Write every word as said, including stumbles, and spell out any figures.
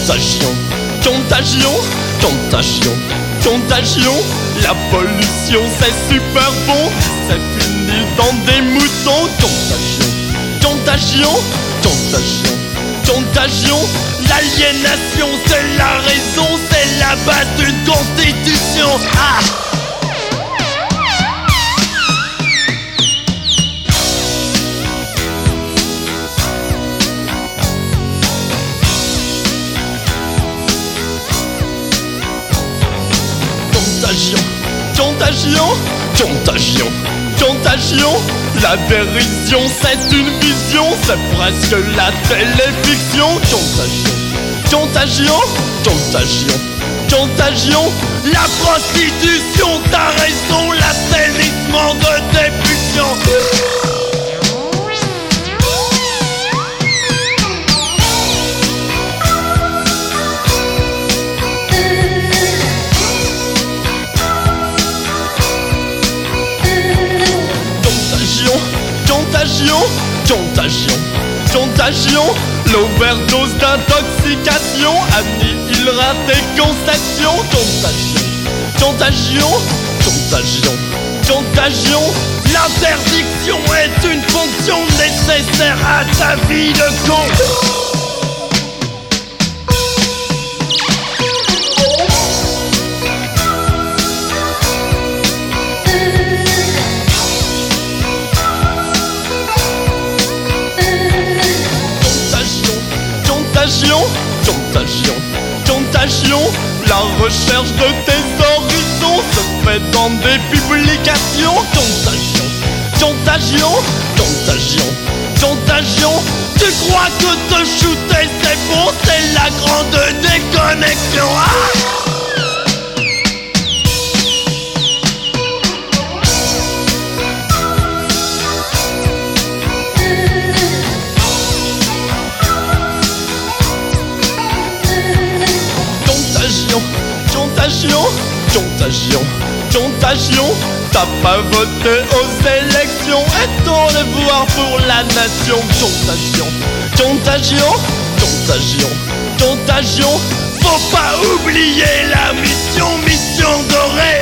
Contagion, contagion, contagion, contagion. La pollution c'est super bon, c'est fini dans des moutons. Contagion, contagion, contagion, contagion. L'aliénation c'est la raison, c'est la base d'une constitution. Ah! Contagion, contagion, contagion, contagion. La dérision c'est une vision, c'est presque la téléfiction. Contagion, contagion, contagion, contagion. La prostitution, t'as raison, l'assainissement de tes pulsions. Contagion, contagion, contagion. L'overdose d'intoxication annihilera tes conceptions. Contagion, contagion, contagion, contagion. L'interdiction est une fonction nécessaire à ta vie de con. Contagion, contagion, contagion. La recherche de tes horizons se fait dans des publications. Contagion, contagion, contagion, contagion. Tu crois que te shooter c'est bon, c'est la grande déconnexion. Ah! Contagion, contagion, contagion. T'as pas voté aux élections et ton devoir pour la nation. Contagion, contagion, contagion, contagion. Faut pas oublier la mission, mission dorée.